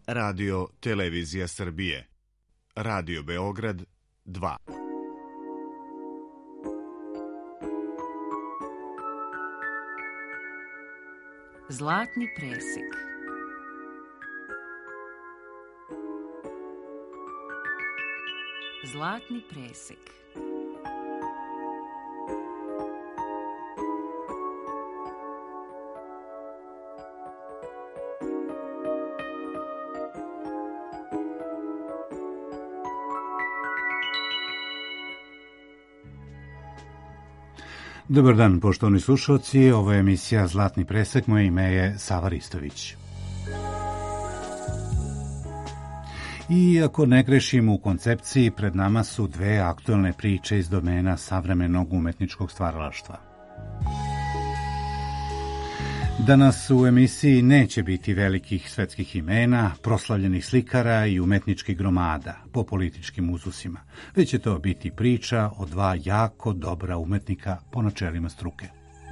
Radio Televizija Srbije, Radio Beograd 2. Zlatni presek. Zlatni presek. Dobar dan, poštovani slušalci, ovo je emisija Zlatni presek, moje ime je Sava Ristović. I ako ne grešimo u koncepciji, pred nama su dve aktuelne priče iz domena savremenog umetničkog stvaralaštva. Danas u emisiji neće biti velikih svetskih imena, proslavljenih slikara i umetničkih gromada po političkim uzusima, već će to biti priča o dva jako dobra umetnika po načelima struke.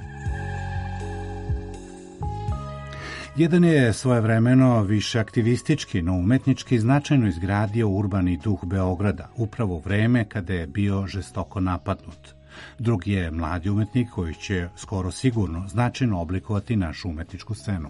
Jedan je svojevremeno više aktivistički, no umetnički značajno izgradio urbani duh Beograda, upravo u vreme kada je bio žestoko napadnut. Drugi je mladi umetnik koji će skoro sigurno značajno oblikovati našu umetničku scenu.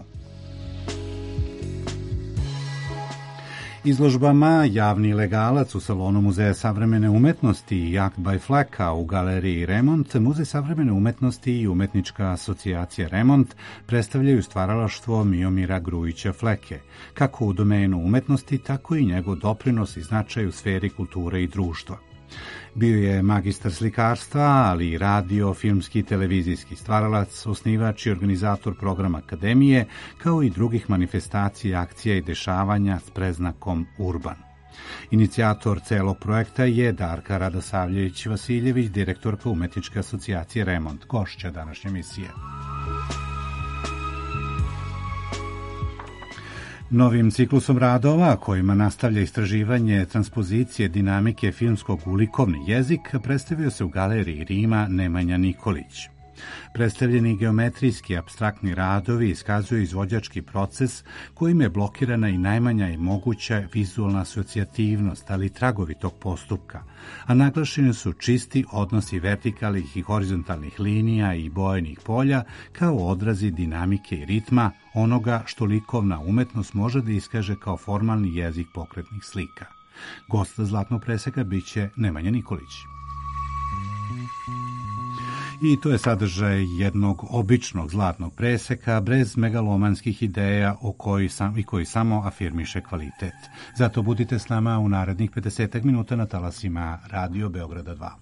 Izložbama Javni legalac u salonu Muzeja savremene umetnosti i Jagd by Fleka u galeriji Remont, Muzej savremene umetnosti i Umetnička asocijacija Remont predstavljaju stvaralaštvo Miomira Grujića Fleke, kako u domenu umetnosti, tako i njegov doprinos i značaj u sferi kulture i društva. Bio je magistar slikarstva, ali i radio, filmski i televizijski stvaralac, osnivač i organizator programa Akademije, kao i drugih manifestacija, akcija i dešavanja s predznakom Urban. Inicijator celog projekta je Darka Radosavljević-Vasiljević, direktorka Umetničke asocijacije Remont, gošća današnje emisije. Novim ciklusom radova, kojima nastavlja istraživanje transpozicije dinamike filmskog u likovni jezik, predstavio se u galeriji Rima Nemanja Nikolić. Predstavljeni geometrijski apstraktni radovi iskazuju izvođački proces kojim je blokirana i najmanja i moguća vizualna asocijativnost, ali i tragovi tog postupka, a naglašeni su čisti odnosi vertikalnih i horizontalnih linija i bojenih polja kao odrazi dinamike i ritma onoga što likovna umetnost može da iskaže kao formalni jezik pokretnih slika. Gost Zlatnog preseka biće Nemanja Nikolić. I to je sadržaj jednog običnog zlatnog preseka, bez megalomanskih ideja koji samo afirmiše kvalitet. Zato budite s nama u narednih 50 minuta na talasima Radio Beograda 2.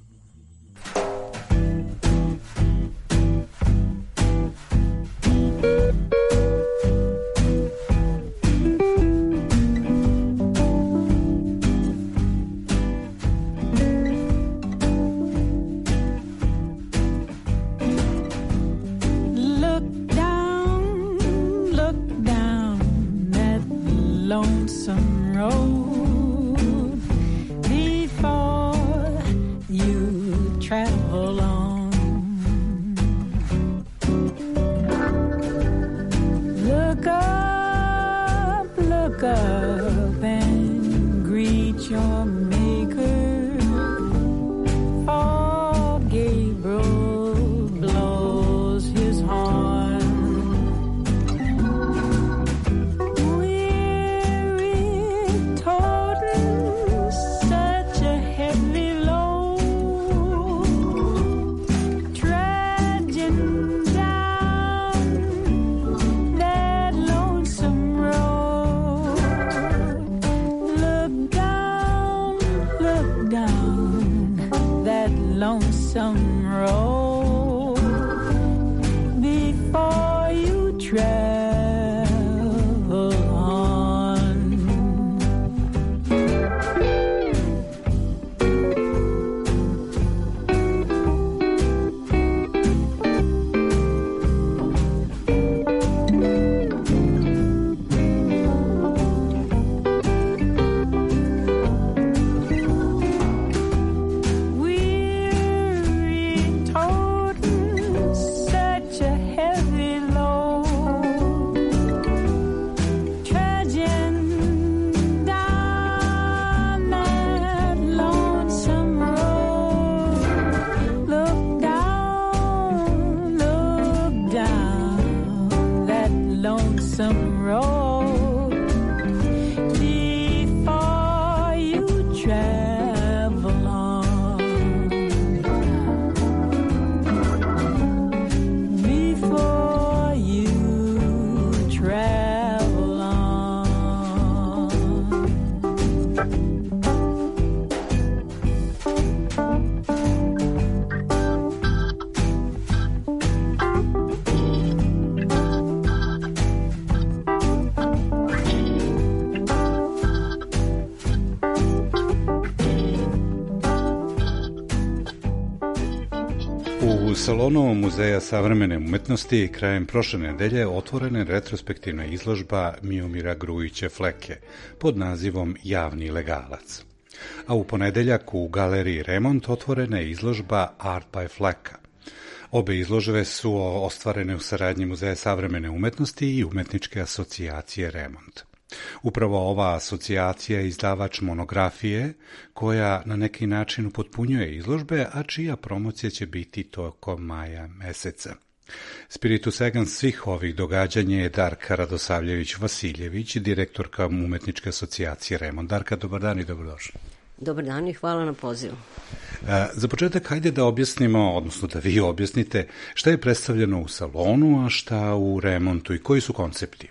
Salonovom muzeja savremene umetnosti krajem prošle nedelje otvorena je retrospektivna izložba Miomira Grujića Fleke pod nazivom Javni legalac. A u ponedeljak u galeriji Remont otvorena je izložba Art by Fleka. Obe izložbe su ostvarene u saradnji Muzeja savremene umetnosti i Umetničke asocijacije Remont. Upravo ova asocijacija je izdavač monografije koja na neki način upotpunjuje izložbe, a čija promocija će biti tokom maja meseca. Spiritus Egans svih ovih događanja je Darka Radosavljević-Vasiljević, direktorka Umetničke asocijacije Remont. Darka, dobar dan i dobrodošli. Dobar dan i hvala na pozivu. Za početak, hajde da objasnimo, odnosno da vi objasnite šta je predstavljeno u salonu, a šta u Remontu i koji su koncepti.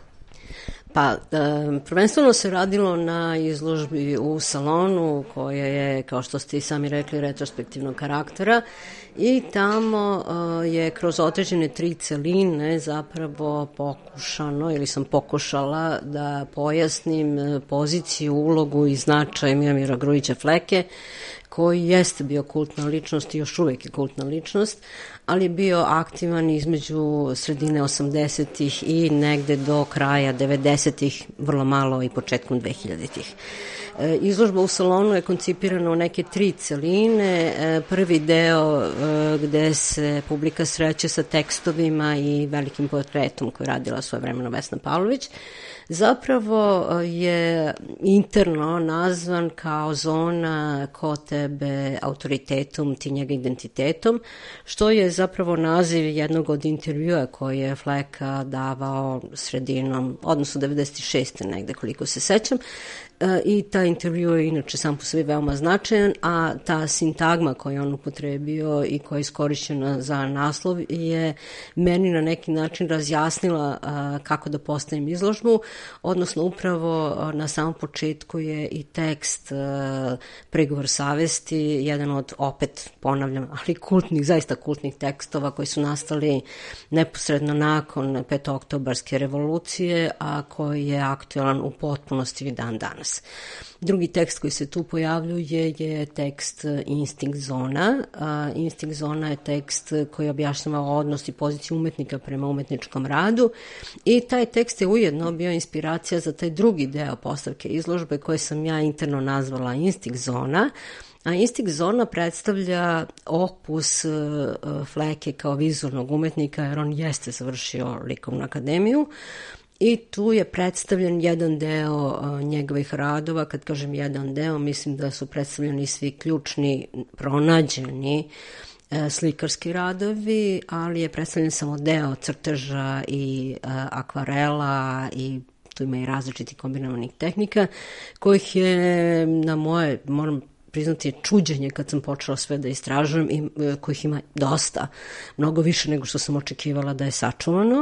Pa, prvenstveno se radilo na izložbi u salonu koja je, kao što ste i sami rekli, retrospektivnog karaktera i tamo je kroz određene 3 celine zapravo pokušano, ili sam pokušala da pojasnim poziciju, ulogu i značaj Miomira Grujića Fleke, koji jeste bio kultna ličnost i još uvijek je kultna ličnost, ali je bio aktivan između sredine 80-ih i negde do kraja 90-ih, vrlo malo i početkom 2000-ih. Izložba u salonu je koncipirana u neke 3 celine. Prvi deo gde se publika sreće sa tekstovima i velikim portretom koji je radila svojevremeno Vesna Pavlović, zapravo je interno nazvan kao zona ko tebe autoritetom, ti njega identitetom, što je zapravo naziv jednog od intervjua koje je Fleka davao sredinom, odnosno 96. negde koliko se sećam, i taj intervju je inače sam po sebi veoma značajan, a ta sintagma koju on upotrebio i koja je iskorišćena za naslov je meni na neki način razjasnila kako da postavim izložbu, odnosno upravo na samom početku je i tekst Pregovor savesti, jedan od, opet ponavljam, ali kultnih, zaista kultnih tekstova koji su nastali neposredno nakon petooktobarske revolucije, a koji je aktualan u potpunosti i dan danas. Drugi tekst koji se tu pojavljuje je tekst Instinkt zona. Instinkt zona je tekst koji objašnjava odnos i poziciju umetnika prema umetničkom radu i taj tekst je ujedno bio inspiracija za taj drugi deo postavke izložbe koje sam ja interno nazvala Instinkt zona. A Instinkt zona predstavlja opus Fleke kao vizualnog umetnika, jer on jeste završio likovnu akademiju. I tu je predstavljen jedan deo njegovih radova. Kad kažem jedan deo, mislim da su predstavljeni svi ključni, pronađeni slikarski radovi, ali je predstavljen samo deo crteža i akvarela i tu ima i različitih kombinovanih tehnika, kojih je na moje, moram priznati, čuđenje kad sam počela sve da istražujem i kojih ima dosta, mnogo više nego što sam očekivala da je sačuvano.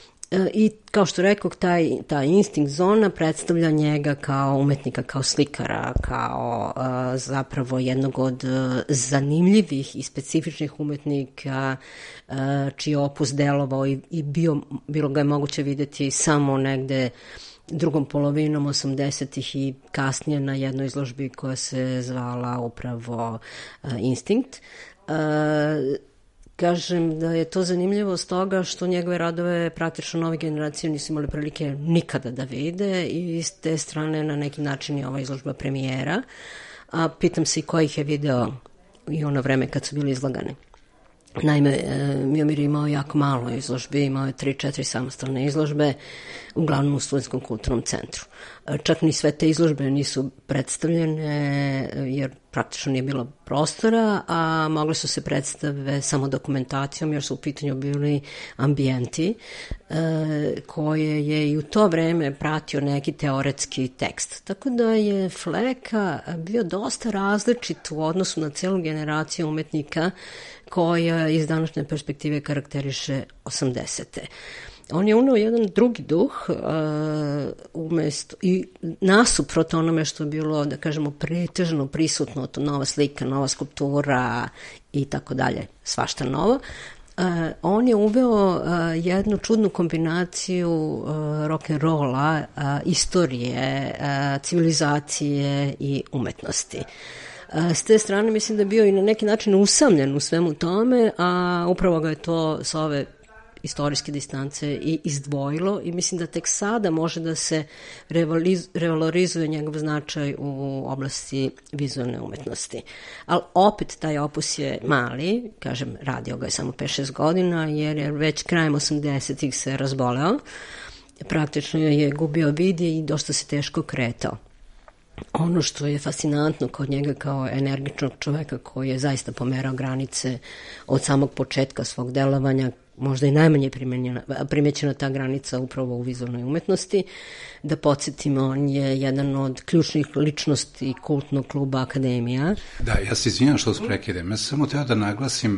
I kao što rekao, ta Instinkt zona predstavlja njega kao umetnika, kao slikara, kao zapravo jednog od zanimljivih i specifičnih umetnika čiji opus delovao i bilo ga je moguće vidjeti samo negde drugom polovinom 80-ih i kasnije na jednoj izložbi koja se zvala upravo Instinkt. Kažem da je to zanimljivo s toga što njegove radove praktično nove generacije nisu imali prilike nikada da vide i s te strane na neki način je ova izložba premijera. A pitam se i ko ih je video i ono vreme kad su bili izlagani. Naime, Miomir je imao jako malo izložbi, imao je 3-4 samostalne izložbe, uglavnom u Studentskom kulturnom centru. Čak ni sve te izložbe nisu predstavljene jer praktično nije bilo prostora, a mogle su se predstave samo dokumentacijom jer su u pitanju bili ambijenti koje je i u to vreme pratio neki teoretski tekst. Tako da je Fleka bio dosta različit u odnosu na celu generaciju umetnika koja iz današnje perspektive karakteriše 80. On je uneo jedan drugi duh umesto i nasuprot onome što je bilo, da kažemo, pretežno prisutno, to nova slika, nova skulptura i tako dalje, svašta novo. On je uveo jednu čudnu kombinaciju rock'n'rolla, istorije, civilizacije i umetnosti. S te strane mislim da je bio i na neki način usamljen u svemu tome, a upravo ga je to sa ove istorijske distance i izdvojilo i mislim da tek sada može da se revalorizuje njegov značaj u oblasti vizualne umetnosti. Ali opet taj opus je mali, kažem, radio ga je samo 5-6 godina, jer je već krajem 80-ih se razboleo, praktično je gubio vid i dosta se teško kretao. Ono što je fascinantno kod njega kao energičnog čoveka koji je zaista pomerao granice od samog početka svog delovanja, možda i najmanje primećena ta granica upravo u vizualnoj umetnosti. Da podsjetimo, on je jedan od ključnih ličnosti kultnog kluba Akademija. Da, ja se izvinjam što vas prekidem. Ja sam samo teo da naglasim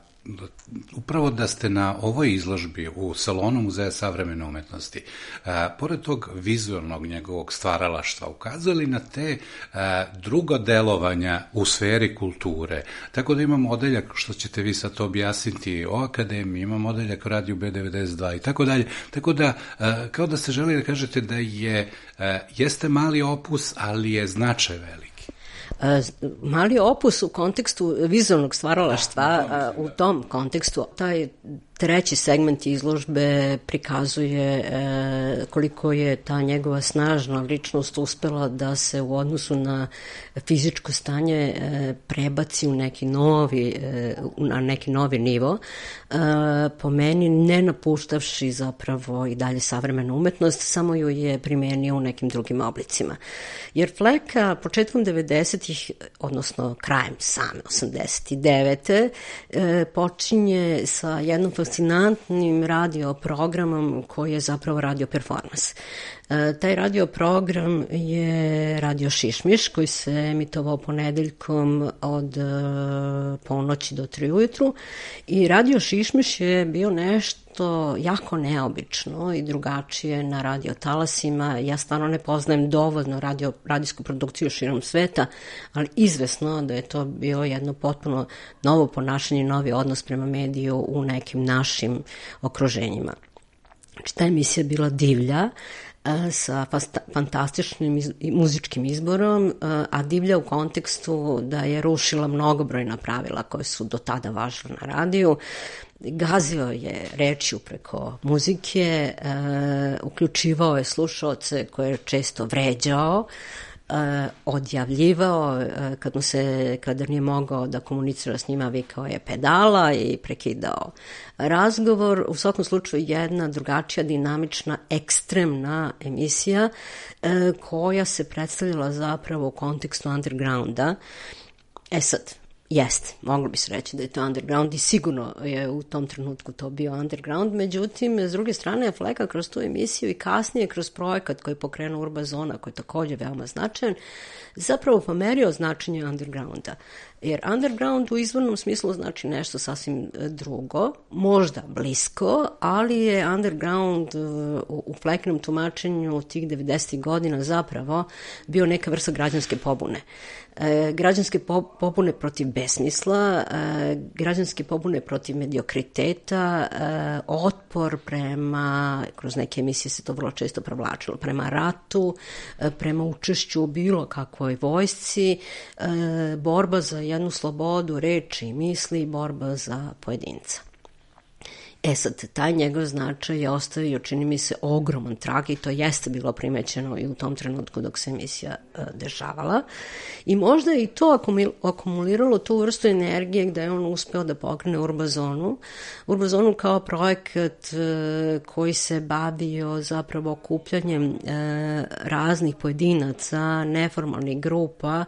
upravo da ste na ovoj izložbi u Salonu Muzeja savremene umetnosti, pored tog vizualnog njegovog stvaralaštva, ukazali na te druga delovanja u sferi kulture. Tako da imamo odeljak, što ćete vi sad to objasniti, o Akademiji, imamo odeljak o radiju B92 i tako dalje. Tako da, kao da ste želi da kažete da jeste mali opus, ali je značaj velik. Mali opus u kontekstu vizualnog stvaralaštva, u tom kontekstu, taj treći segment izložbe prikazuje koliko je ta njegova snažna ličnost uspela da se u odnosu na fizičko stanje prebaci na neki novi nivo, po meni ne napuštavši zapravo i dalje savremenu umetnost, samo ju je primenio u nekim drugim oblicima. Jer Fleka početkom 90-ih, odnosno krajem same 89. Počinje sa jednom fascinantnim radio programom koji je zapravo radio performans. Taj radio program je Radio Šišmiš koji se emitovao ponedeljkom od ponoći do 3 ujutru i Radio Šišmiš je bio nešto jako neobično i drugačije na radio talasima. Ja stvarno ne poznajem dovoljno radijsku produkciju širom sveta, ali izvesno da je to bio jedno potpuno novo ponašanje, novi odnos prema mediju u nekim našim okruženjima. Znači, ta emisija je bila divlja, sa fantastičnim muzičkim izborom, a divlja u kontekstu da je rušila mnogobrojna pravila koje su do tada važila na radiju. Gazio je rečju preko muzike, uključivao je slušaoce koje je često vređao, odjavljivao, kada nije mogao da komunicira s njima, vikao je pedala i prekidao razgovor. U svakom slučaju jedna drugačija, dinamična, ekstremna emisija koja se predstavljala zapravo u kontekstu undergrounda. Sad, jeste, moglo bi se reći da je to underground i sigurno je u tom trenutku to bio underground, međutim, s druge strane je Fleka kroz tu emisiju i kasnije kroz projekat koji je pokrenuo Urbazona, koji je također veoma značajan, zapravo pomerio značenje undergrounda. Jer underground u izvornom smislu znači nešto sasvim drugo, možda blisko, ali je underground u Flekinom tumačenju tih 90. godina zapravo bio neka vrsta građanske pobune. Građanske pobune protiv besmisla, građanske pobune protiv mediokriteta, otpor prema, kroz neke emisije se to vrlo često provlačilo, prema ratu, prema učešću u bilo kakvoj vojsci, borba za jednu slobodu reči i misli, borba za pojedinca. Sad, taj njegov značaj je ostavio, čini mi se, ogroman trag i to jeste bilo primećeno i u tom trenutku dok se emisija dešavala. I možda je i to akumuliralo tu vrstu energije gde je on uspeo da pokrene Urbazonu. Urbazonu kao projekat koji se bavio zapravo okupljanjem raznih pojedinaca, neformalnih grupa,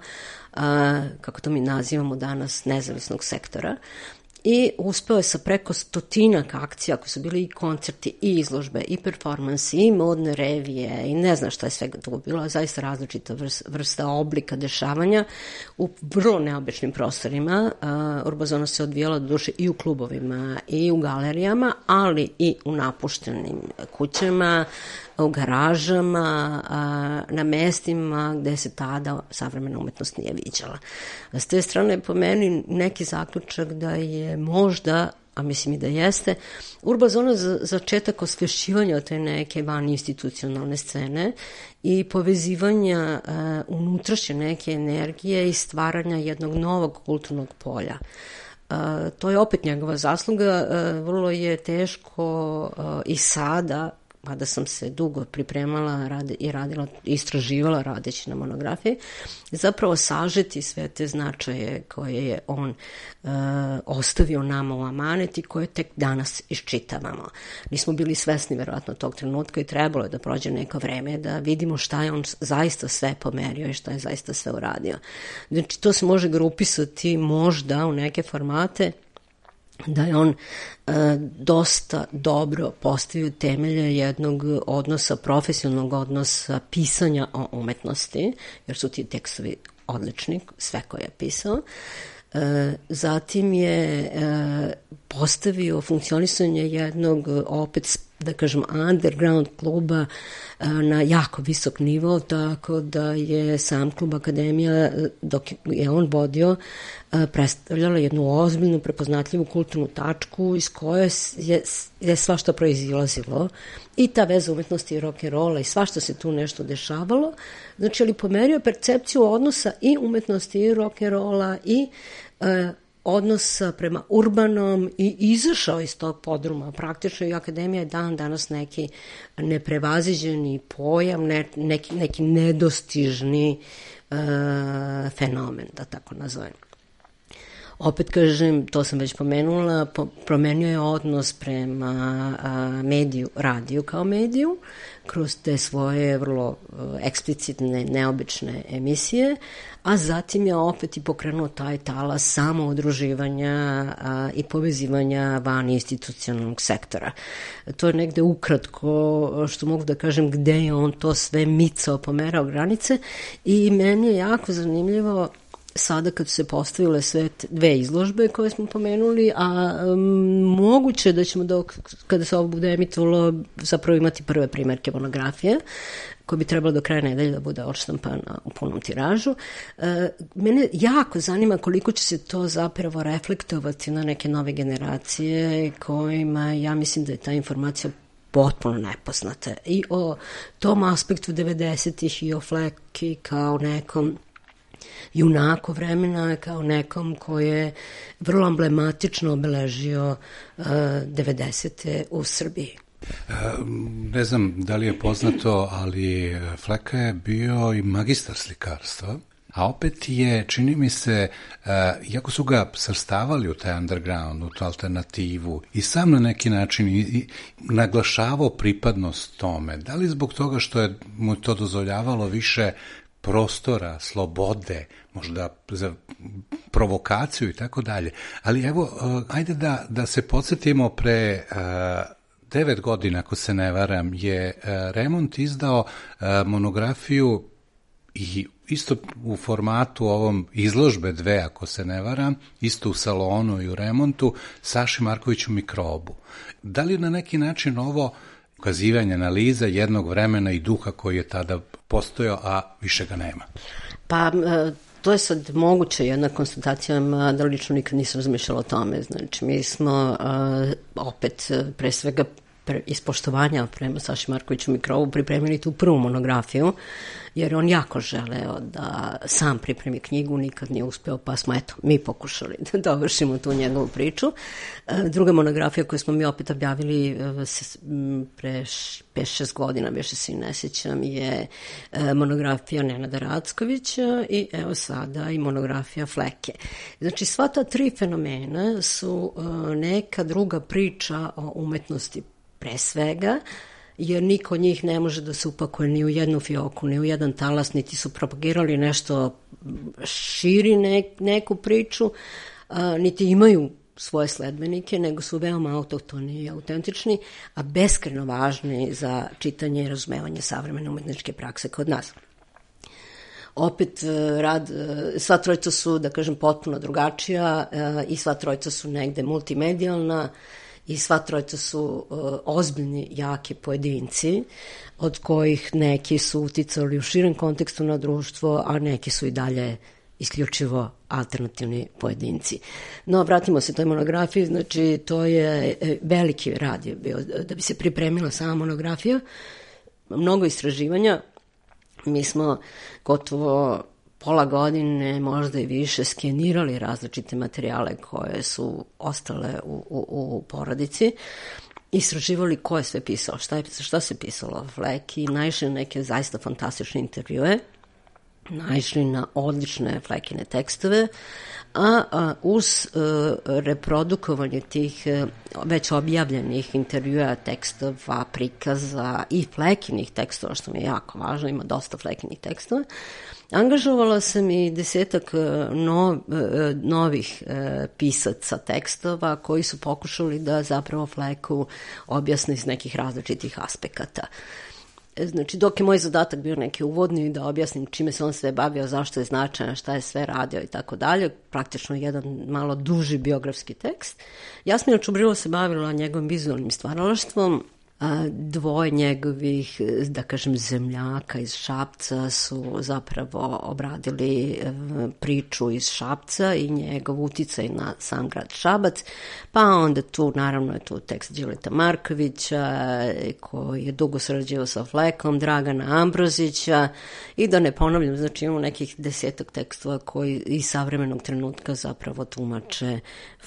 kako to mi nazivamo danas, nezavisnog sektora. I uspeo je sa preko 100 akcija koje su bili i koncerti i izložbe i performansi i modne revije i ne znam šta je svega to bilo, zaista različita vrsta oblika dešavanja u vrlo neobičnim prostorima. Urbazona se odvijala do duše i u klubovima i u galerijama, ali i u napuštenim kućama, u garažama, na mestima gde se tada savremena umetnost nije viđala. S te strane, po meni, neki zaključak da je možda a mislim i da jeste, Urbazona za začetak osvješćivanja te neke van institucionalne scene i povezivanja unutrašnje neke energije i stvaranja jednog novog kulturnog polja. To je opet njegova zasluga, vrlo je teško i sada, mada sam se dugo pripremala i istraživala radeći na monografiji, zapravo sažeti sve te značaje koje je on ostavio nama u amanet i koje tek danas iščitavamo. Nismo bili svesni verovatno tog trenutka i trebalo je da prođe neko vreme da vidimo šta je on zaista sve pomerio i šta je zaista sve uradio. Znači to se može grupisati možda u neke formate da je on dosta dobro postavio temelje jednog odnosa, profesionalnog odnosa pisanja o umetnosti, jer su ti tekstovi odlični, sve koje je pisao. Zatim je postavio funkcionisanje jednog, opet da kažem, underground kluba na jako visok nivo, tako da je sam klub Akademija, dok je on vodio, predstavljala jednu ozbiljnu, prepoznatljivu kulturnu tačku iz koje je svašta proizilazilo i ta veza umetnosti i rock'n'rolla i svašta se tu nešto dešavalo. Znači, ali pomerio percepciju odnosa i umetnosti i rock'n'rolla i odnosa prema urbanom i izašao iz tog podruma. Praktično i Akademija je danas neki neprevaziđeni pojam, neki nedostižni fenomen, da tako nazovem. Opet kažem, to sam već pomenula, promenio je odnos prema mediju, radiju kao mediju, kroz te svoje vrlo eksplicitne, neobične emisije, a zatim je opet i pokrenuo taj talas samoudruživanja i povezivanja van institucionalnog sektora. To je negde ukratko što mogu da kažem gde je on to sve micao, pomerao granice i meni je jako zanimljivo sada kad su se postavile sve dve izložbe koje smo pomenuli, a moguće da ćemo kada se ovo bude emitovalo zapravo imati prve primerke monografije koja bi trebala do kraja nedelje da bude odštampana u punom tiražu. Mene jako zanima koliko će se to zapravo reflektovati na neke nove generacije kojima ja mislim da je ta informacija potpuno nepoznata i o tom aspektu 90-ih i o Fleki kao nekom junaku vremena, kao nekom koji je vrlo emblematično obeležio 90. u Srbiji. Ne znam da li je poznato, ali Fleka je bio i magistar slikarstva, a opet je, čini mi se, iako su ga svrstavali u taj underground, u tu alternativu i sam na neki način i naglašavao pripadnost tome, da li zbog toga što je mu to dozvoljavalo više prostora, slobode, možda za provokaciju i tako dalje. Ali evo, ajde da se podsjetimo pre 9 godina, ako se ne varam, je Remont izdao monografiju i isto u formatu ovom izložbe dve, ako se ne varam, isto u salonu i u Remontu, Saši Markoviću Mikrobu. Da li na neki način ovo ukazivanje, analiza jednog vremena i duha koji je tada postojao, a više ga nema? Pa, to je sad moguće jedna konstatacija, da lično nikad nisam razmišljala o tome. Znači, mi smo opet pre svega iz poštovanja prema Saši Markoviću Mikrovu pripremili tu prvu monografiju, jer on jako želeo da sam pripremi knjigu, nikad nije uspeo, pa smo mi pokušali da dovršimo tu njegovu priču. Druga monografija koju smo mi opet objavili pre 5-6 godina, više se i ne sjećam, je monografija Nenada Rackovića i evo sada i monografija Fleke. Znači, sva ta tri fenomena su neka druga priča o umetnosti pre svega, jer niko od njih ne može da se upakuje ni u jednu fioku, ni u jedan talas, niti su propagirali nešto širi neku priču, niti imaju svoje sledbenike, nego su veoma autohtoni i autentični, a beskrajno važni za čitanje i razumevanje savremene umetničke prakse kod nas. Opet, sva trojica su, da kažem, potpuno drugačija i sva trojica su negde multimedijalna, i sva trojica su ozbiljni, jaki pojedinci, od kojih neki su uticali u širem kontekstu na društvo, a neki su i dalje isključivo alternativni pojedinci. No, vratimo se toj monografiji, znači to je veliki rad je bio da bi se pripremila sama monografija, mnogo istraživanja. Mi smo gotovo pola godine, možda i više, skenirali različite materijale koje su ostale u porodici, istraživali ko je sve pisao, šta se pisalo o Fleki, naišli neke zaista fantastične intervjue, naišli na odlične Flekine tekstove, a uz reprodukovanje tih već objavljenih intervjua, tekstova, prikaza i Flekinih tekstova, što mi je jako važno, ima dosta Flekinih tekstova, angažovala sam i 10 novih pisaca tekstova koji su pokušali da zapravo Fleku objasne iz nekih različitih aspekata. Znači, dok je moj zadatak bio neki uvodni, da objasnim čime se on sve bavio, zašto je značajan, šta je sve radio i tako dalje, praktično jedan malo duži biografski tekst. Jasmina Čubrilo se bavila njegovim vizualnim stvaralaštvom. Dvoje njegovih, da kažem, zemljaka iz Šapca su zapravo obradili priču iz Šapca i njegov uticaj na sam grad Šabac, pa onda tu, naravno, je tu tekst Đileta Markovića, koji je dugo sarađivao sa Flekom, Dragana Ambrozića, i da ne ponavljam, znači imamo nekih 10 tekstova koji iz savremenog trenutka zapravo tumače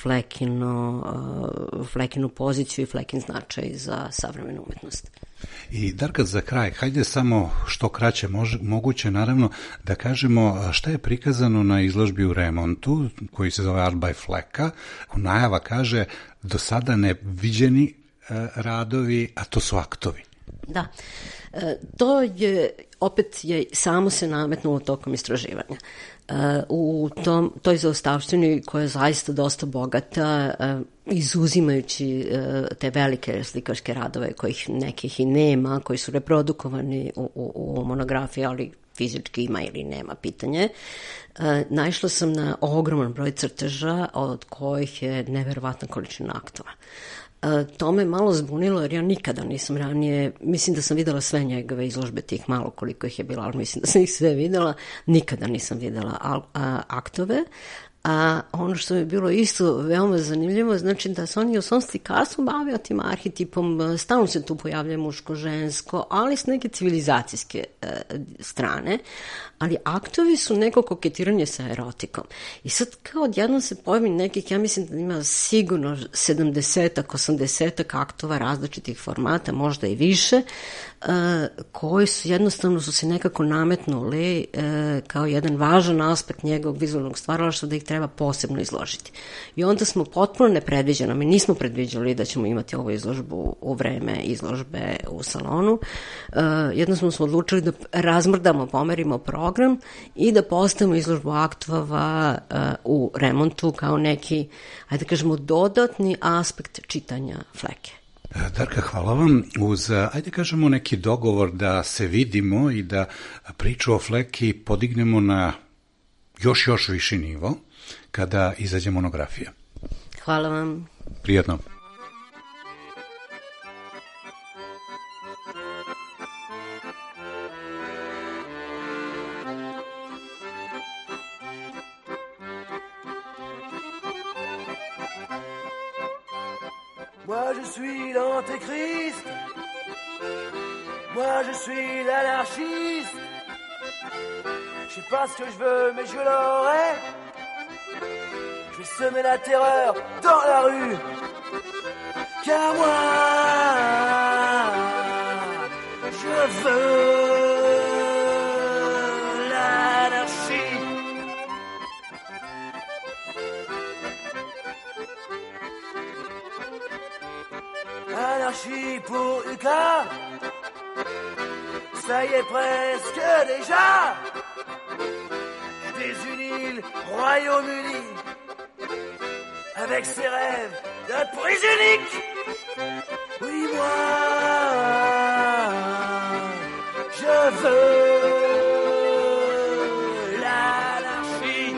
Flekinu poziciju i Flekin značaj za savremenu umetnost. I Darka, za kraj, hajde samo što kraće moguće, naravno, da kažemo šta je prikazano na izložbi u remontu, koji se zove Art by Fleka. Najava kaže do sada neviđeni radovi, a to su aktovi. Da, to je, opet je samo se nametnulo tokom istraživanja. U toj zaostavštini koja je zaista dosta bogata, izuzimajući te velike slikaške radove kojih nekih i nema, koji su reprodukovani u monografiji, ali fizički ima ili nema, pitanje. Naišla sam na ogroman broj crteža od kojih je neverovatna količina aktova. To me malo zbunilo jer ja nikada nisam ranije, mislim da sam videla sve njegove izložbe, tih malo koliko ih je bilo, ali mislim da sam ih sve videla, nikada nisam videla aktove. A ono što je bilo isto veoma zanimljivo, znači da se oni u svom slikarstvu bavio tim arhetipom, stalno se tu pojavlja muško-žensko, ali s neke civilizacijske strane, ali aktovi su neko koketiranje sa erotikom. I sad kao odjednom se pojavi nekih, ja mislim da ima sigurno 70-ak, 80-ak aktova različitih formata, možda i više, koji su jednostavno su se nekako nametnuli kao jedan važan aspekt njegovog vizualnog stvaralaštva da ih treba posebno izložiti. I onda smo potpuno nepredviđeno, mi nismo predviđali da ćemo imati ovu izložbu u vreme izložbe u salonu, jednostavno smo odlučili da razmrdamo, pomerimo program i da postavimo izložbu aktova u remontu kao neki, ajde kažemo, dodatni aspekt čitanja Fleke. Darka, hvala vam. Uz, ajde kažemo, neki dogovor da se vidimo i da priču o Fleki podignemo na još viši nivo kada izađe monografija. Hvala vam. Prijatno. Moi je suis l'antéchrist, moi je suis l'anarchiste, je sais pas ce que je veux mais je l'aurai, je vais semer la terreur dans la rue, car moi je veux l'anarchie. Anarchie pour UCA, ça y est presque déjà. Des îles Royaume-Uni, avec ses rêves de prise unique. Oui, moi, je veux l'anarchie.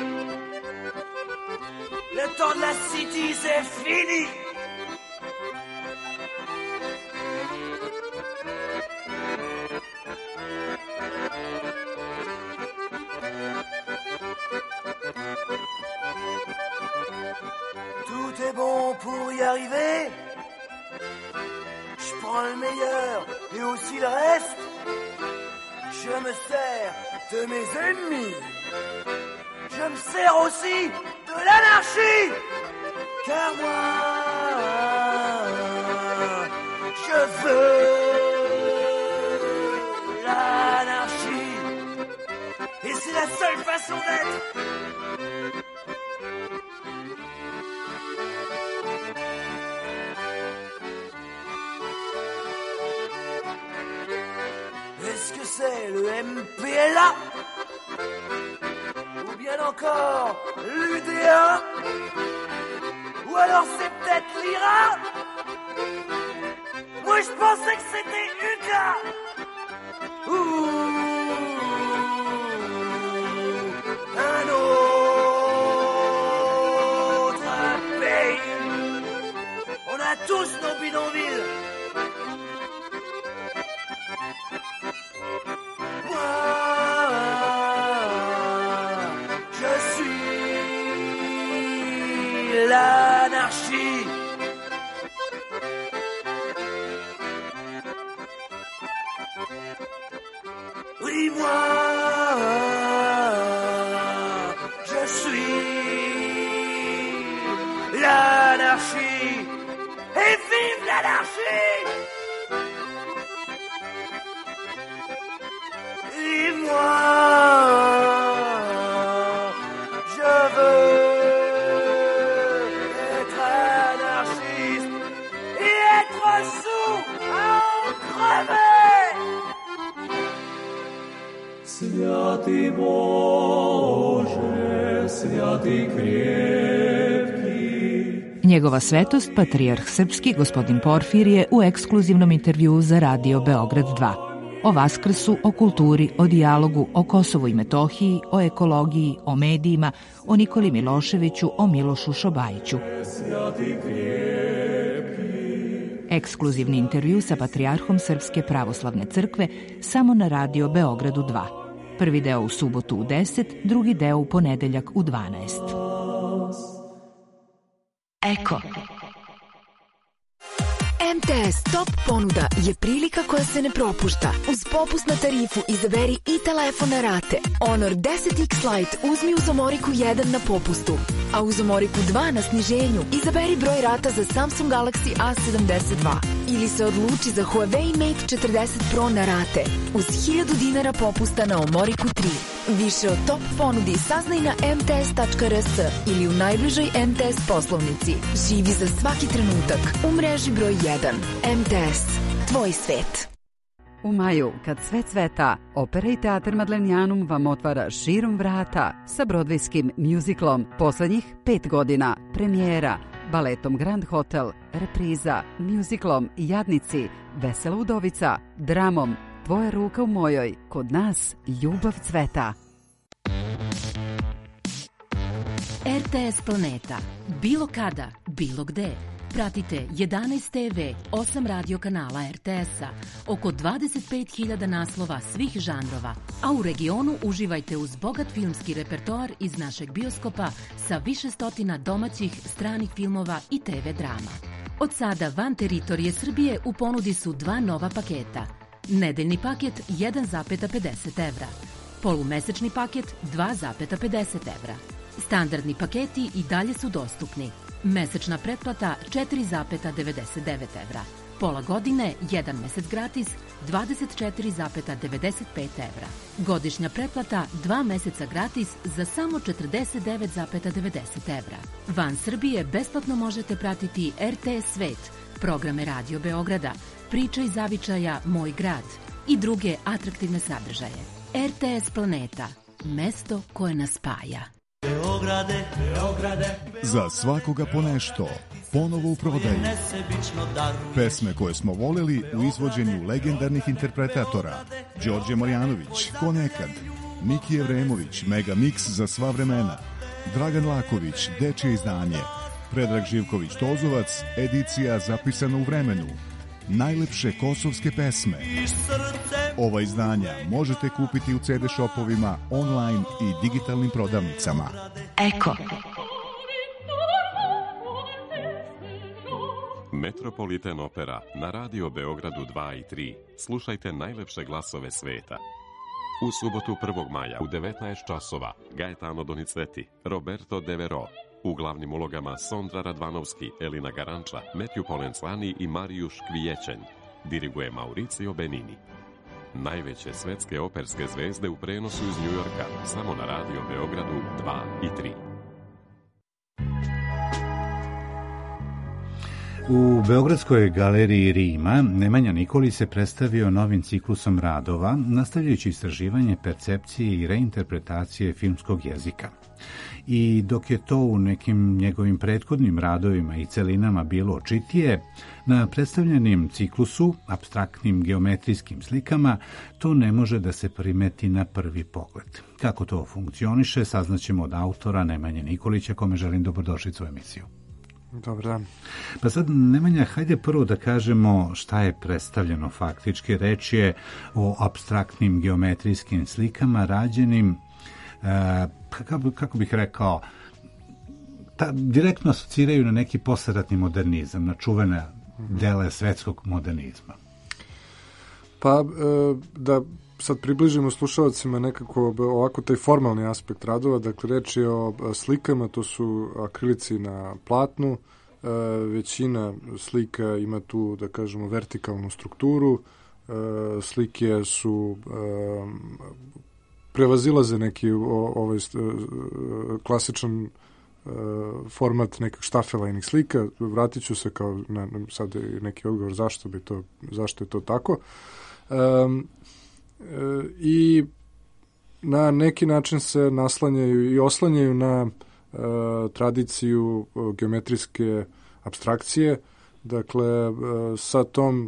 Le temps de la city, c'est fini. arriver, je prends le meilleur et aussi le reste. Je me sers de mes ennemis. Je me sers aussi de l'anarchie. Car moi, je veux l'anarchie. Et c'est la seule façon d'être. Est-ce que c'est le MPLA? Ou bien encore l'UDA? Ou alors c'est peut-être l'IRA? Moi je pensais que c'était UCA. Un autre pays. On a tous nos bidonvilles. Moi, je suis l'anarchie. Oui, moi, je suis l'anarchie. Et vive l'anarchie! Et moi, je veux être anarchiste et être sous à en crever. Святый Боже, святый крепкий. Njegova svetost, patrijarh srpski, gospodin Porfirije, u ekskluzivnom intervjuu za Radio Beograd 2. O Vaskrsu, o kulturi, o dijalogu, o Kosovu i Metohiji, o ekologiji, o medijima, o Nikoli Miloševiću, o Milošu Šobajiću. Ekskluzivni intervju sa patrijarhom Srpske pravoslavne crkve samo na Radio Beogradu 2. Prvi deo u subotu u 10, drugi deo u ponedeljak u 12. Eko. MTS Top ponuda je prilika koja se ne propušta. Uz popust na tarifu izaberi i telefon na rate. Honor 10X Lite uzmi uz Omoriku 1 na popustu. A uz Omoriku 2 na sniženju izaberi broj rata za Samsung Galaxy A72. Ili se odluči za Huawei Mate 40 Pro na rate. Uz 1000 dinara popusta na Omoriku 3. Više o top ponudi saznaj na mts.rs ili u najbližoj MTS poslovnici. Živi za svaki trenutak. U mreži broj 1. MTS. Tvoj svet. U maju, kad sve cveta, Opera i teatar Madlenjanum vam otvara širom vrata sa brodvejskim mjuziklom poslednjih 5 godina, premijera, baletom Grand Hotel, repriza, mjuziklom Jadnici, Vesela udovica, dramom Tvoja ruka u mojoj, kod nas ljubav cveta. RTS Planeta. Bilo kada, bilo gde. Pratite 11 TV, 8 radio kanala RTS-a, oko 25.000 naslova svih žanrova, a u regionu uživajte uz bogat filmski repertoar iz našeg bioskopa sa više stotina domaćih, stranih filmova i TV drama. Od sada van teritorije Srbije u ponudi su 2 nova paketa. Nedeljni paket 1,50 evra, polumesečni paket 2,50 evra. Standardni paketi i dalje su dostupni. Mesečna pretplata 4,99 evra. Pola godine, 1 mesec gratis, 24,95 evra. Godišnja pretplata 2 meseca gratis za samo 49,90 evra. Van Srbije besplatno možete pratiti RTS Svet, programe Radio Beograda, Priča iz zavičaja Moj grad i druge atraktivne sadržaje. RTS Planeta, mesto koje nas spaja. Beograde, Beograde, za svakoga po nešto, ponovo u prodaju. Pesme koje smo voleli u izvođenju legendarnih interpretatora: Đorđe Marjanović, Ko nekad, Miki Jevremović, Mega Mix za sva vremena, Dragan Laković, Dečje izdanje, Predrag Živković Tozovac, edicija zapisana u vremenu, najlepše kosovske pesme. Ova izdanja možete kupiti u CD shopovima, online i digitalnim prodavnicama. Eko. Metropolitan Opera na Radio Beogradu 2 i 3. Slušajte najlepše glasove sveta. U subotu 1. maja u 19 časova Gaetano Donizetti, Roberto De Vero. U glavnim ulogama Sondra Radvanovski, Elina Garanča, Matthew Polenzani i Marijuš Kvijećen. Diriguje Mauricio Benini. Najveće svetske operske zvezde u prenosu iz Njujorka, samo na Radio Beogradu 2 i 3. U Beogradskoj galeriji Rima Nemanja Nikolić se predstavio novim ciklusom radova, nastavljajući istraživanje percepcije i reinterpretacije filmskog jezika. I dok je to u nekim njegovim prethodnim radovima i celinama bilo očitije, na predstavljenim ciklusu, apstraktnim geometrijskim slikama, to ne može da se primeti na prvi pogled. Kako to funkcioniše, saznaćemo od autora Nemanje Nikolića, kome želim dobrodošlicu u emisiju. Dobar dan. Pa sad, Nemanja, hajde prvo da kažemo šta je predstavljeno faktički. Reč je o apstraktnim geometrijskim slikama rađenim, kako bih rekao, direktno asociraju na neki posleratni modernizam, na čuvene dele svetskog modernizma. Pa, da sad približimo slušalcima nekako ovako taj formalni aspekt radova, dakle reč je o slikama, to su akrilici na platnu, većina slika ima tu, da kažemo, vertikalnu strukturu, slike su prevazilaze neki ovaj klasičan format nekih štafelajnih slika. Vratit ću se kao na sad neki odgovor zašto je to tako. I na neki način se naslanjaju i oslanjaju na tradiciju geometrijske apstrakcije. Dakle, sa tom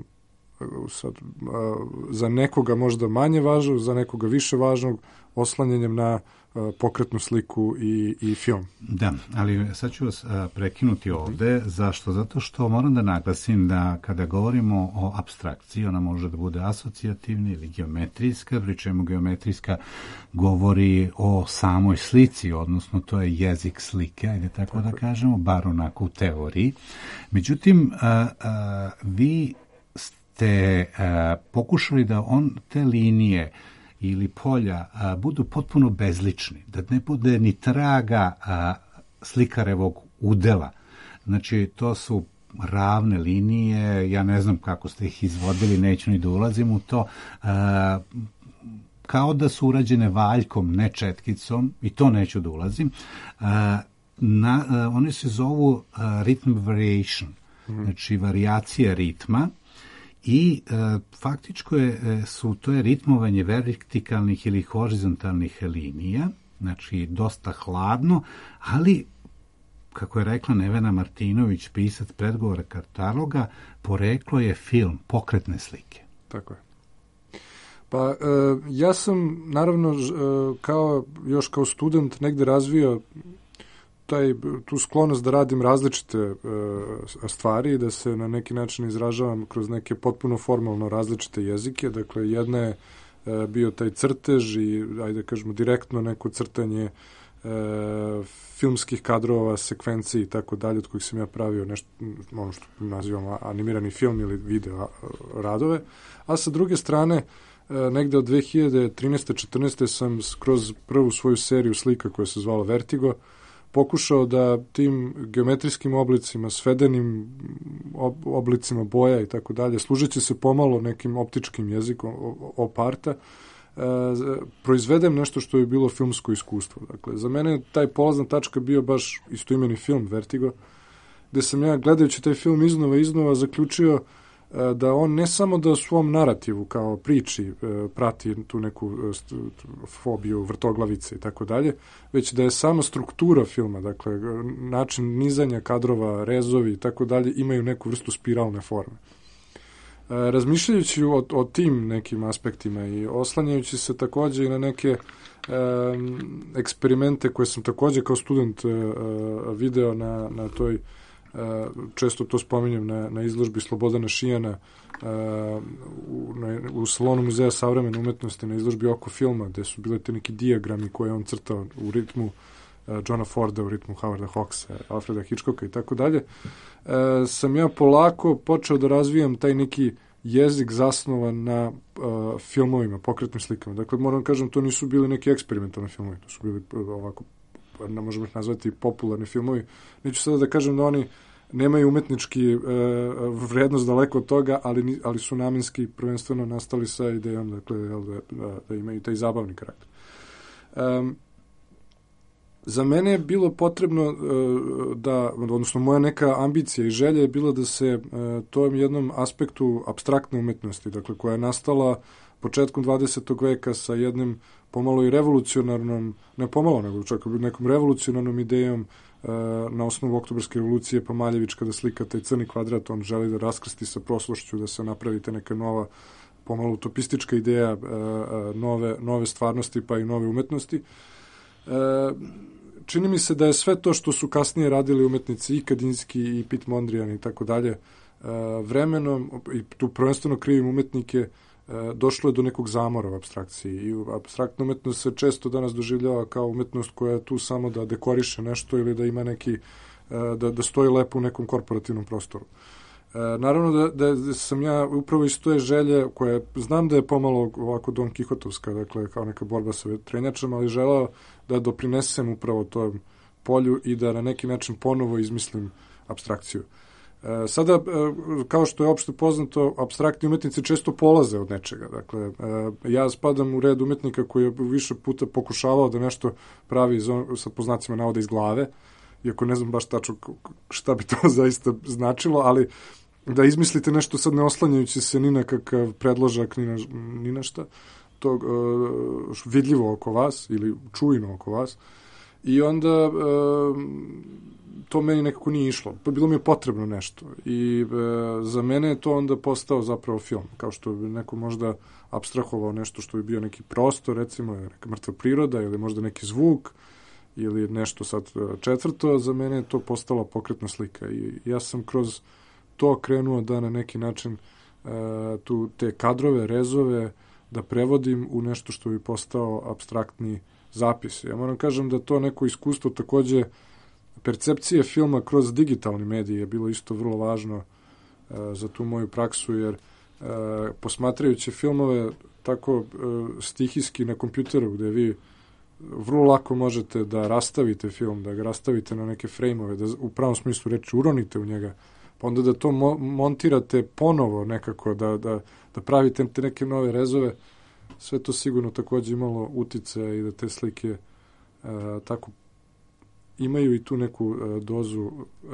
za nekoga možda manje važnog, za nekoga više važnog, oslanjanjem na pokretnu sliku i film. Da, ali sad ću vas prekinuti ovde. Zašto? Zato što moram da naglasim da kada govorimo o apstrakciji, ona može da bude asocijativna ili geometrijska, pri čemu geometrijska govori o samoj slici, odnosno to je jezik slike, ajde tako da kažemo, bar onako u teoriji. Međutim, vi ste pokušali da te linije ili polja budu potpuno bezlični, da ne bude ni traga slikarevog udela. Znači, to su ravne linije, ja ne znam kako ste ih izvodili, neću ni da ulazim u to, kao da su urađene valjkom, ne četkicom, i to neću da ulazim. Oni se zovu rhythm variation, znači varijacije ritma, i faktičko to je ritmovanje vertikalnih ili horizontalnih linija, znači dosta hladno, ali, kako je rekla Nevena Martinović, pisac predgovora kataloga, poreklo je film, pokretne slike. Tako je. Pa, ja sam, naravno, još kao student negde razvio tu sklonost da radim različite stvari i da se na neki način izražavam kroz neke potpuno formalno različite jezike. Dakle, jedna je bio taj crtež i, ajde kažemo, direktno neko crtanje filmskih kadrova, sekvenciji i tako dalje, od kojih sam ja pravio nešto, ono što nazivamo animirani film ili video radove. A sa druge strane, negde od 2013-14 sam kroz prvu svoju seriju slika koja se zvala Vertigo pokušao da tim geometrijskim oblicima, svedenim oblicima boja i tako dalje, služeći se pomalo nekim optičkim jezikom oparta, proizvedem nešto što je bilo filmsko iskustvo. Dakle, za mene taj polazna tačka bio baš istoimeni film Vertigo, gde sam ja, gledajući taj film iznova zaključio da on ne samo da u svom narativu kao priči prati tu neku fobiju, vrtoglavice i tako dalje, već da je sama struktura filma, dakle način nizanja kadrova, rezovi i tako dalje, imaju neku vrstu spiralne forme. Razmišljajući o tim nekim aspektima i oslanjajući se takođe i na neke eksperimente koje sam takođe kao student video na toj, često to spominjem na izložbi Slobodana Šijana u salonu Muzeja savremene umetnosti, na izložbi Oko filma, gde su bile te neki dijagrami koje on crtao u ritmu Johna Forda u ritmu Howarda Hawksa, Alfreda Hitchcocka i tako dalje, sam ja polako počeo da razvijam taj neki jezik zasnovan na filmovima, pokretnim slikama. Dakle, moram kažem, to nisu bili neki eksperimentalni filmovi, to su bili ovako, ne možemo ih nazvati popularni filmovi. Neću sada da kažem da oni nemaju umetnički vrednost daleko od toga, ali su namenski prvenstveno nastali sa idejom, dakle, da imaju taj zabavni karakter. Za mene je bilo potrebno odnosno moja neka ambicija i želja je bila da se tom jednom aspektu apstraktne umetnosti, dakle, koja je nastala početkom 20. veka sa jednim pomalo i revolucionarnom, ne pomalo, nego čak nekom revolucionarnom idejom na osnovu Oktobarske revolucije, pa Maljević kada slika taj crni kvadrat, on želi da raskrsti sa prošlošću, da se napravite neka nova, pomalo utopistička ideja nove stvarnosti, pa i nove umetnosti. Čini mi se da je sve to što su kasnije radili umetnici i Kandinsky i Piet Mondrian i tako dalje, vremenom, i tu prvenstveno krivim umetnike, došlo je do nekog zamora u apstrakciji i apstraktna umetnost se često danas doživljava kao umetnost koja je tu samo da dekoriše nešto ili da ima neki, da stoji lepo u nekom korporativnom prostoru. Naravno da sam ja upravo iz toje želje, koja znam da je pomalo ovako Don Kihotovska, dakle kao neka borba sa vetrenjačama, ali želeo da doprinesem upravo tom polju i da na neki način ponovo izmislim apstrakciju. Sada, kao što je opšte poznato, apstraktni umetnici često polaze od nečega. Dakle, ja spadam u red umetnika koji je više puta pokušavao da nešto pravi sa poznacima navoda iz glave, iako ne znam baš tačno šta bi to zaista značilo, ali da izmislite nešto sad ne oslanjajući se ni na kakav predložak, ni na šta, to vidljivo oko vas ili čujno oko vas. I onda to meni nekako nije išlo. Bilo mi je potrebno nešto. I za mene je to onda postao zapravo film. Kao što bi neko možda apstrahovao nešto što bi bio neki prostor, recimo neka mrtva priroda ili možda neki zvuk ili nešto sad četvrto, za mene je to postala pokretna slika. I ja sam kroz to krenuo da na neki način te kadrove, rezove, da prevodim u nešto što bi postao apstraktni zapis. Ja moram kažem da to neko iskustvo takođe percepcije filma kroz digitalni medij je bilo isto vrlo važno za tu moju praksu, jer posmatrajući filmove tako stihijski na kompjuteru, gde vi vrlo lako možete da rastavite film, da ga rastavite na neke frejmove, da u pravom smislu reči uronite u njega, pa onda da to montirate ponovo nekako, da pravite te neke nove rezove, sve to sigurno takođe imalo uticaja i da te slike tako imaju i tu neku dozu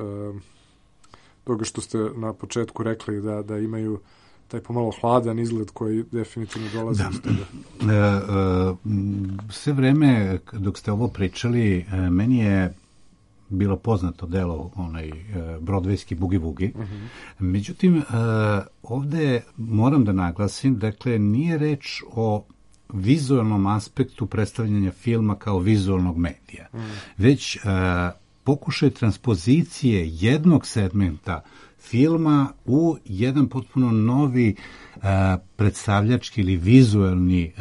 toga što ste na početku rekli, da imaju taj pomalo hladan izgled koji definitivno dolazi iz toga. Sve vreme dok ste ovo pričali, meni je bilo poznato delo brodvejski bugi-vugi. Međutim, ovde moram da naglasim, dakle, nije reč o vizualnom aspektu predstavljanja filma kao vizualnog medija, već pokušaj transpozicije jednog segmenta filma u jedan potpuno novi predstavljački ili vizualni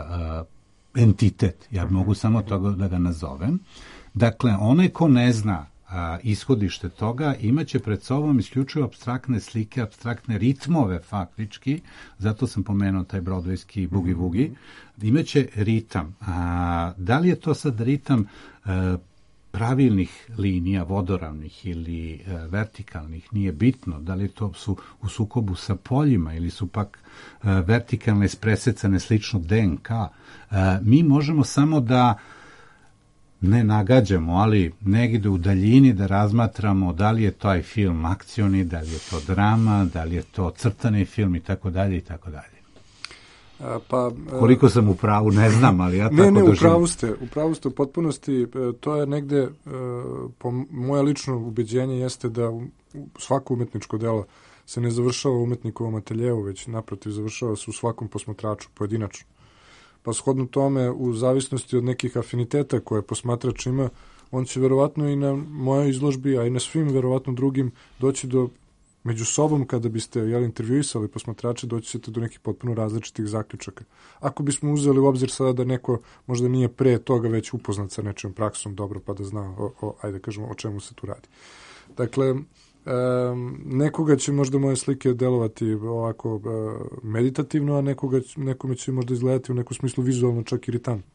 entitet. Ja mogu samo toga da ga nazovem. Dakle, onaj ko ne zna ishodište toga, imaće pred sobom isključivo apstraktne slike, apstraktne ritmove faktički, zato sam pomenuo taj brodvejski bugi-vugi, imaće ritam. Da li je to sad ritam pravilnih linija, vodoravnih ili vertikalnih, nije bitno, da li to su u sukobu sa poljima ili su pak vertikalne ispresecane slično DNK. Mi možemo samo da ne nagađamo, ali negde u daljini da razmatramo da li je taj film akcioni, da li je to drama, da li je to crtani film i tako dalje i tako dalje. Koliko sam u pravu, ne znam, ali ja tako doživim. Ne, u pravu ste u potpunosti. To je negde, po moje lično ubeđenje jeste da svako umetničko delo se ne završava u umetnikovom ateljevu, već naprotiv završava se u svakom posmatraču, pojedinačno. Pa shodno tome, u zavisnosti od nekih afiniteta koje posmatrač ima, on će verovatno i na mojoj izložbi, a i na svim verovatno drugim, doći do među sobom kada biste intervjuisali posmatrače, doći ćete do nekih potpuno različitih zaključaka. Ako bismo uzeli u obzir sada da neko možda nije pre toga već upoznat sa nečijom praksom dobro, pa da zna ajde kažemo o čemu se tu radi. Dakle, nekoga će možda moje slike delovati ovako meditativno, a nekome će možda izgledati u nekom smislu vizualno čak iritantno.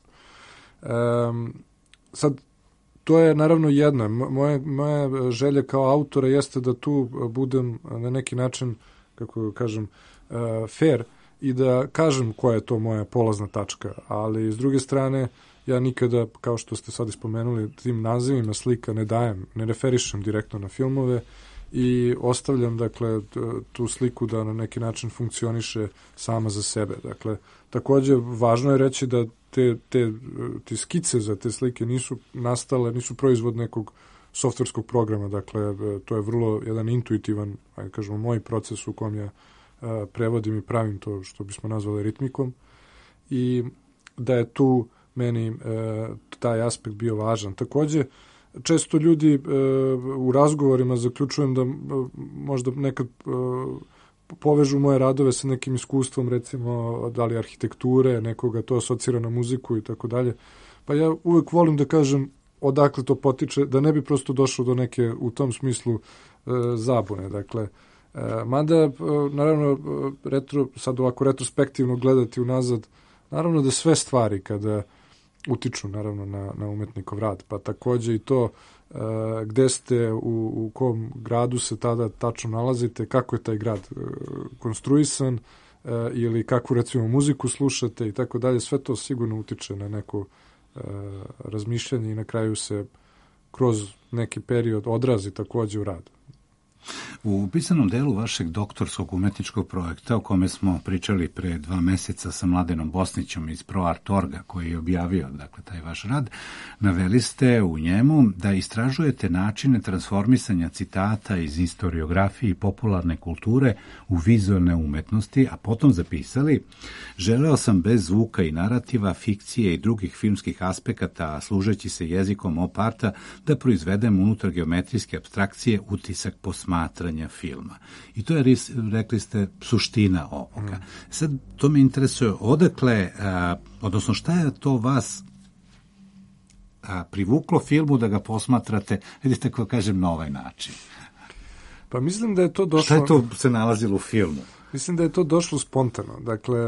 Sad, to je naravno jedna. Moja želja kao autora jeste da tu budem na neki način, kako kažem, fair i da kažem koja je to moja polazna tačka, ali s druge strane ja nikada, kao što ste sad ispomenuli, tim nazivima slika ne referišem direktno na filmove i ostavljam, dakle, tu sliku da na neki način funkcioniše sama za sebe. Dakle, takođe, važno je reći da te skice za te slike nisu nastale, nisu proizvod nekog softverskog programa, dakle, to je vrlo jedan intuitivan, ajde kažemo, moj proces u kom ja prevodim i pravim to što bismo nazvali ritmikom i da je tu meni taj aspekt bio važan. Takođe, često ljudi u razgovorima zaključujem da možda nekad povežu moje radove sa nekim iskustvom, recimo, da li arhitekture, nekoga to asocira na muziku i tako dalje. Pa ja uvek volim da kažem odakle to potiče, da ne bi prosto došlo do neke, u tom smislu, zabune. Dakle, mada, naravno, sad ovako retrospektivno gledati unazad, naravno da sve stvari kada utiču, naravno, na umetnikov rad, pa takođe i to gde ste, u kom gradu se tada tačno nalazite, kako je taj grad konstruisan ili kakvu, recimo, muziku slušate i tako dalje, sve to sigurno utiče na neko razmišljanje i na kraju se kroz neki period odrazi takođe u radu. U pisanom delu vašeg doktorskog umetničkog projekta, o kome smo pričali pre 2 meseca sa Mladenom Bosnićem iz ProArt.org-a, koji je objavio, dakle, taj vaš rad, naveli ste u njemu da istražujete načine transformisanja citata iz historiografije i popularne kulture u vizualne umetnosti, a potom zapisali: želeo sam bez zvuka i narativa, fikcije i drugih filmskih aspekata, služeći se jezikom op-arta, da proizvedem unutar geometrijske apstrakcije utisak posmatranja filma. I to je, rekli ste, suština ovoga. Sad, to me interesuje, odakle, odnosno šta je to vas privuklo filmu da ga posmatrate, vidite, kako kažem, na ovaj način? Pa mislim da je to došlo... Šta je to se nalazilo u filmu? Mislim da je to došlo spontano. Dakle,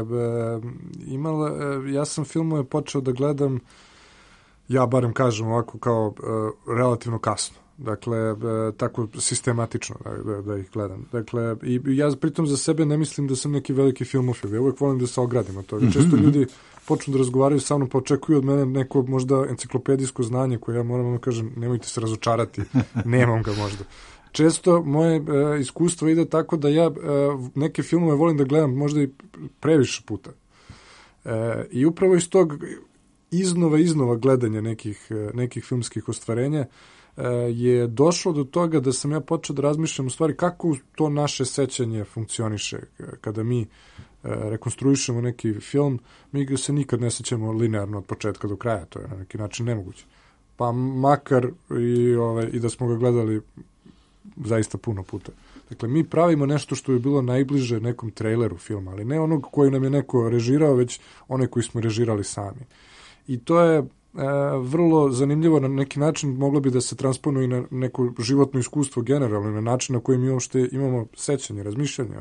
ja sam filmove počeo da gledam, ja barem kažem ovako, kao relativno kasno. Dakle, tako sistematično da ih gledam. Dakle, i ja pritom za sebe ne mislim da sam neki veliki filmofil. Ja uvek volim da se ogradim od toga. Često ljudi počnu da razgovaraju sa mnom, pa očekuju od mene neko možda enciklopedijsko znanje koje ja moram da kažem, nemojte se razočarati, nemam ga možda. Često moje iskustvo ide tako da ja neke filmove volim da gledam možda i previše puta. I upravo iz tog iznova gledanja nekih filmskih ostvarenja je došlo do toga da sam ja počeo da razmišljam u stvari kako to naše sećanje funkcioniše. Kada mi rekonstruišemo neki film, mi ga se nikad ne sećamo linearno od početka do kraja, to je na neki način nemoguće. Pa makar i da smo ga gledali zaista puno puta. Dakle, mi pravimo nešto što je bilo najbliže nekom traileru filma, ali ne onog koji nam je neko režirao, već onaj koji smo režirali sami. I to je vrlo zanimljivo, na neki način moglo bi da se transponuje i na neko životno iskustvo generalno, na način na koji mi uopšte imamo sećanje, razmišljanje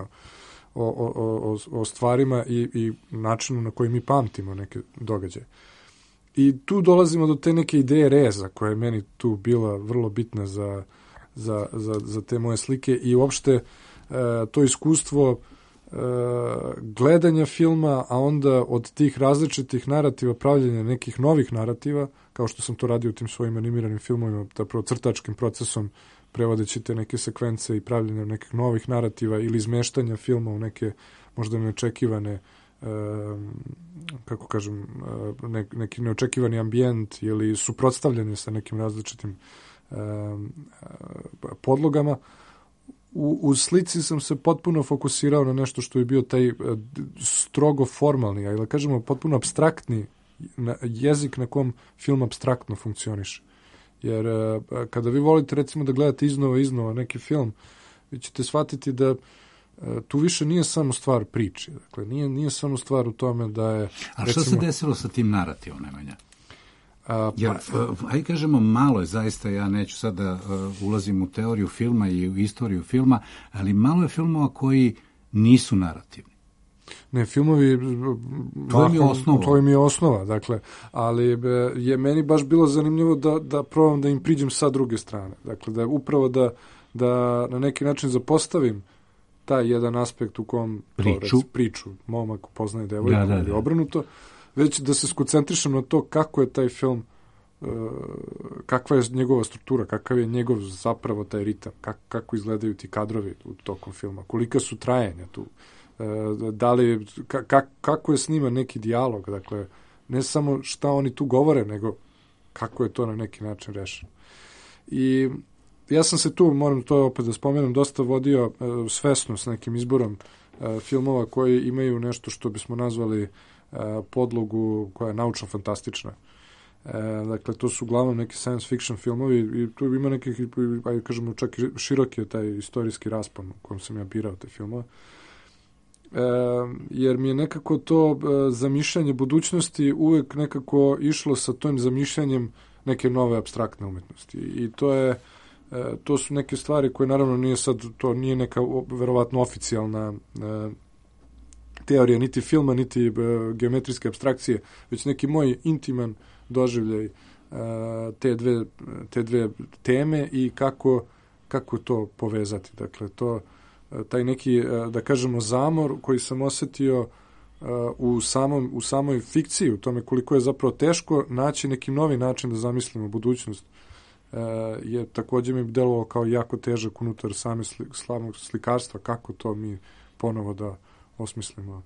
o stvarima i načinu na koji mi pamtimo neke događaje. I tu dolazimo do te neke ideje reza, koja je meni tu bila vrlo bitna za te moje slike i uopšte to iskustvo gledanja filma, a onda od tih različitih narativa, pravljenja nekih novih narativa, kao što sam to radio u tim svojim animiranim filmovima, zapravo crtačkim procesom, prevodeći te neke sekvence i pravljenja nekih novih narativa ili izmeštanja filma u neke možda neočekivane, kako kažem, neki neočekivani ambijent ili suprotstavljanje sa nekim različitim podlogama. U slici sam se potpuno fokusirao na nešto što je bio taj strogo formalni, ali da kažemo potpuno apstraktni jezik na kom film apstraktno funkcioniše. Jer kada vi volite recimo da gledate iznova neki film, vi ćete shvatiti da tu više nije samo stvar priče. Dakle, nije samo stvar u tome da je... A što se desilo sa tim narativom, Nemanja? Jer, ajde kažemo, malo je zaista, ja neću sad da ulazim u teoriju filma i u istoriju filma, ali malo je filmova koji nisu narativni. Ne, filmovi... To im je osnova, dakle, ali je meni baš bilo zanimljivo da probam da im priđem sa druge strane. Dakle, da upravo da na neki način zapostavim taj jedan aspekt u kom priču momak poznaje devojku ili obrnuto, već da se skoncentrisam na to kako je taj film, kakva je njegova struktura, kakav je njegov zapravo taj ritam, kako izgledaju ti kadrovi u tokom filma, kolika su trajanja tu, da li, kako je sniman neki dijalog, dakle, ne samo šta oni tu govore, nego kako je to na neki način rešeno. I ja sam se tu, moram to opet da spomenem, dosta vodio svesno s nekim izborom filmova koji imaju nešto što bismo nazvali podlogu koja je naučno-fantastična. Dakle, to su uglavnom neki science fiction filmovi i tu ima nekih, ajde kažemo, čak i širok je taj istorijski raspon u kojem sam ja birao te filmove. Jer mi je nekako to zamišljanje budućnosti uvek nekako išlo sa tom zamišljanjem neke nove apstraktne umetnosti. I to su neke stvari koje naravno nije neka verovatno oficijalna teorija niti filma, niti geometrijske apstrakcije, već neki moj intiman doživljaj te dve teme i kako to povezati. Dakle, taj neki, da kažemo, zamor koji sam osetio u samoj fikciji, u tome koliko je zapravo teško naći neki novi način da zamislimo budućnost, je također mi delovao kao jako težak unutar same slavnog slikarstva, kako to mi ponovo da osmislimo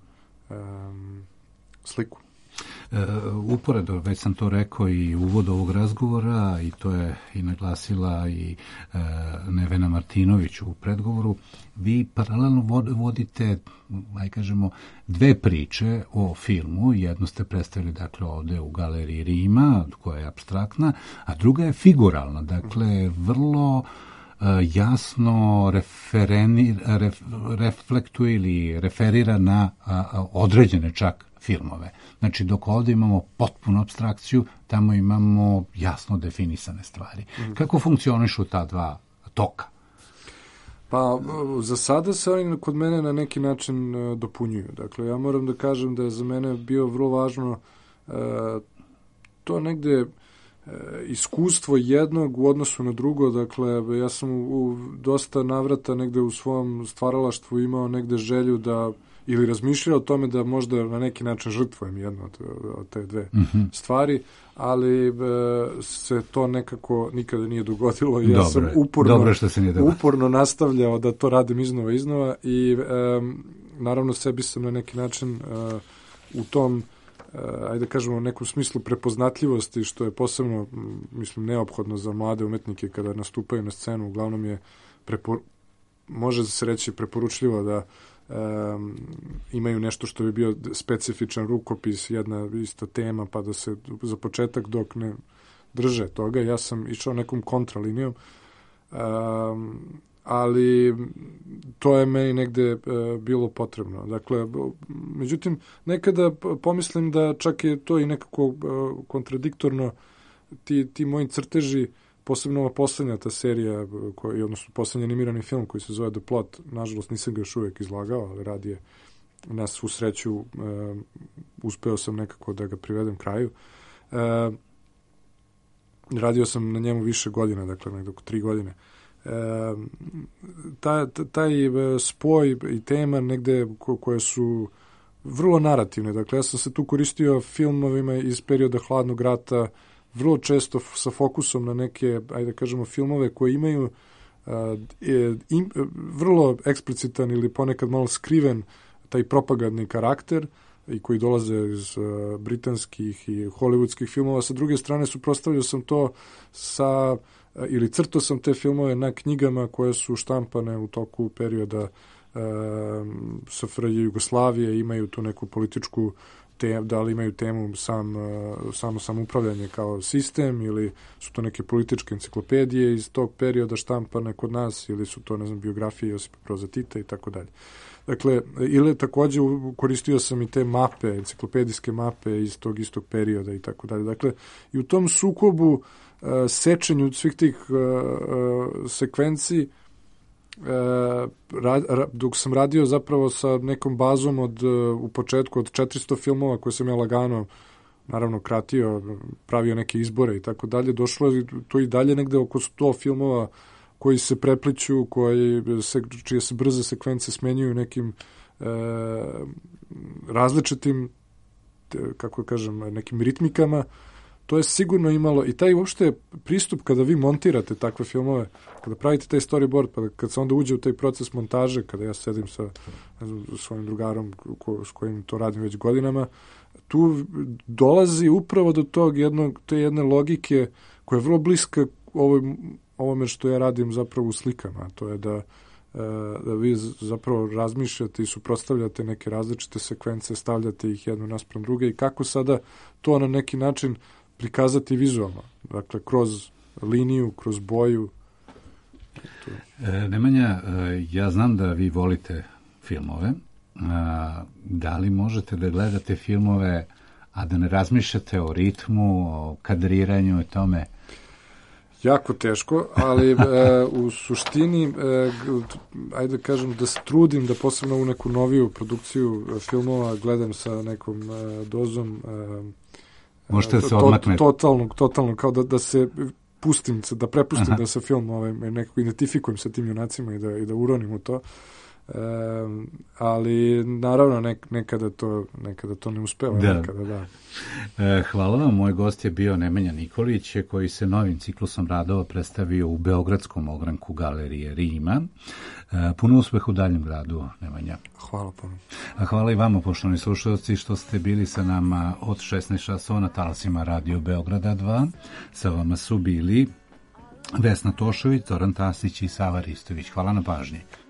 sliku. Uporedo, već sam to rekao i uvod ovog razgovora, i to je i naglasila i Nevena Martinović u predgovoru, vi paralelno vodite, aj kažemo, dve priče o filmu. Jednu ste predstavili, dakle, ovde u Galeriji Rima, koja je apstraktna, a druga je figuralna, dakle, vrlo jasno reflektuje ili referira na određene čak filmove. Znači, dok ovdje imamo potpunu apstrakciju, tamo imamo jasno definisane stvari. Kako funkcionišu ta dva toka? Pa, za sada se oni kod mene na neki način dopunjuju. Dakle, ja moram da kažem da je za mene bio vrlo važno to negde iskustvo jednog u odnosu na drugo. Dakle, ja sam u dosta navrata negde u svom stvaralaštvu imao negde želju da ili razmišljao o tome da možda na neki način žrtvujem jedno od te dve stvari, ali se to nekako nikada nije dogodilo. Ja sam uporno nastavljao da to radim iznova i naravno sebi sam na neki način u tom, ajde kažemo, nekom smislu prepoznatljivosti, što je posebno, mislim, neophodno za mlade umetnike kada nastupaju na scenu. Uglavnom je, može se reći, preporučljivo da imaju nešto što bi bio specifičan rukopis, jedna ista tema, pa da se za početak, dok ne drže toga, ja sam išao nekom kontralinijom, ali to je meni negde bilo potrebno. Dakle, međutim, nekada pomislim da čak je to i nekako kontradiktorno, ti moji crteži, posebno ova poslednja ta serija, odnosno poslednji animirani film koji se zove The Plot, nažalost nisam ga još uvijek izlagao, ali radi je na svu sreću, uspeo sam nekako da ga privedem kraju. Radio sam na njemu više godina, dakle nekako 3 godine. Taj spoj i tema negde koje su vrlo narativne, dakle ja sam se tu koristio filmovima iz perioda Hladnog rata, vrlo često sa fokusom na neke, ajde kažemo, filmove koji imaju vrlo eksplicitan ili ponekad malo skriven taj propagandni karakter i koji dolaze iz britanskih i hollywoodskih filmova. Sa druge strane, suprotstavljao sam to ili crtao sam te filmove na knjigama koje su štampane u toku perioda SFRJ Jugoslavije, imaju tu neku političku da li imaju temu samo samoupravljanje kao sistem, ili su to neke političke enciklopedije iz tog perioda štampane kod nas, ili su to, ne znam, biografije Josipa Broza Tita i tako dalje. Dakle, ili takođe koristio sam i te mape, enciklopedijske mape iz tog istog perioda i tako dalje. Dakle, i u tom sukobu, sečenju svih tih sekvenciji, dok sam radio zapravo sa nekom bazom u početku od 400 filmova koje sam ja lagano naravno kratio, pravio neke izbore i tako dalje, došlo je to i dalje negde oko 100 filmova koji se prepliću, čije se brze sekvence smenjuju nekim različitim, kako kažem, nekim ritmikama. To je sigurno imalo, i taj uopšte pristup kada vi montirate takve filmove, kada pravite taj storyboard, pa kad se onda uđe u taj proces montaže, kada ja sedim sa svojim drugarom s kojim to radim već godinama, tu dolazi upravo do te jedne logike koja je vrlo bliska ovome što ja radim zapravo u slikama. To je da vi zapravo razmišljate i suprotstavljate neke različite sekvence, stavljate ih jednu naspram druge i kako sada to na neki način prikazati vizualno. Dakle, kroz liniju, kroz boju. Nemanja, ja znam da vi volite filmove. Da li možete da gledate filmove, a da ne razmišljate o ritmu, o kadriranju i tome? Jako teško, ali u suštini, ajde da kažem, da se trudim da posebno u neku noviju produkciju filmova gledam sa nekom dozom možete se odmaknete. Totalno, kao da se pustim, da prepustim da se film nekako identifikujem sa tim junacima i da uronim u to. Ali naravno nekada to ne uspeva. Da. Hvala vam. Moj gost je bio Nemanja Nikolić, koji se novim ciklusom radova predstavio u Beogradskom ogranku Galerije Rima. Puno uspeha u daljem radu, Nemanja. Hvala puno. Hvala i vama, poštovani slušalci, što ste bili sa nama od 16 časova na talasima Radio Beograda 2. Sa vama su bili Vesna Tošović, Zoran Tasić i Sava Ristović. Hvala na pažnji.